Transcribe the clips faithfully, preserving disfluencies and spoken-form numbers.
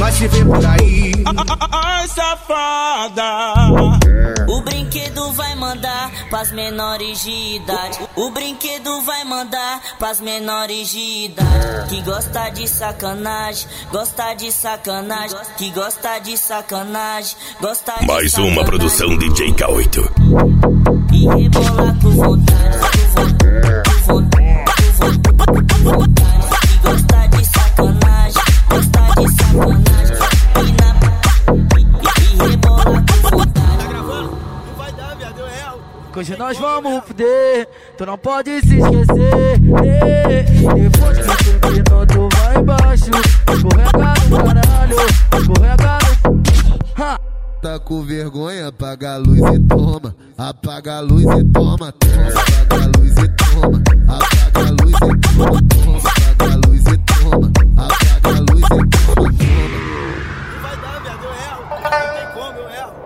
mas se vê por aí. Ai, safada. O brinquedo vai mandar pras menores de idade. O brinquedo vai mandar pras menores de idade. Que gosta de sacanagem, gosta de sacanagem. Que gosta de sacanagem, gosta de Mais sacanagem. uma produção D J K oito. E rebolar com vontade, com vontade, com vontade, com vontade. Que gosta de sacanagem, gosta de sacanagem. E na e rebolar com vontade. Tá gravando? Não vai dar, viado, é real. Hoje nós vamos fuder, tu não pode se esquecer. Depois que tu terminou, tu vai embaixo. Escorrega no caralho, escorrega no... Ha! Tá com vergonha, apaga a luz e toma. Apaga a luz e toma, toma. Apaga a luz e toma. Apaga a luz e toma, toma. Apaga a luz e toma. Apaga a luz e toma, toma. Não vai dar, viado, é real. Não tem como, é real.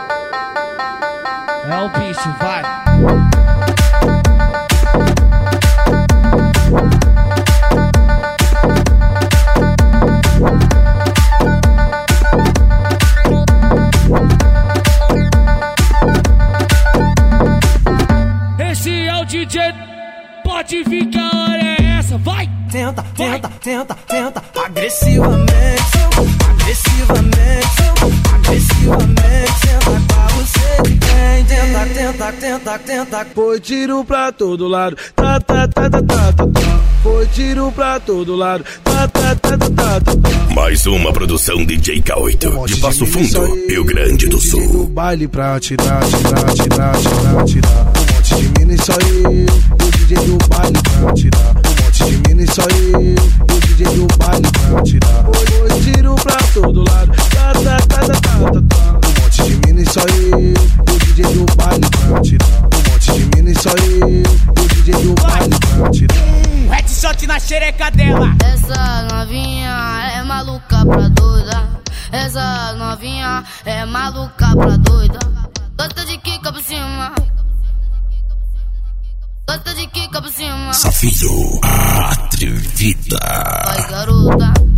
É o bicho, vai. Esse é o D J, pode vir que a hora é essa, vai! Tenta, tenta, tenta, tenta, agressivamente, agressivamente, agressivamente, tenta pra você de quem, tenta, tenta, tenta, tenta. Foi tiro pra todo lado, tá, tá, tá, tá, tá, tá, tá. Foi tiro pra todo lado, tá, tá, tá, tá, tá, tá. Mais uma produção D J K oito, de Passo Fundo, Rio Grande do Sul. No baile pra tirar, tirar, tirar, tirar, tirar. Um monte de mina e só eu. O D J do baile pra tirar. Um monte de mina e só eu. O D J do baile pra tirar. Foi tiro pra todo lado, tá, tá, tá, tá, tá, tá, tá. Um monte de mina e só eu. O D J do baile pra tirar. Um monte de mina e só eu. O D J do baile pra tirar. Headshot na xereca dela. Essa novinha é maluca pra doida. Essa novinha é maluca pra doida. Gosta de quica por cima. Gosta de quica por cima. Safio, atrevida. Vai, garota.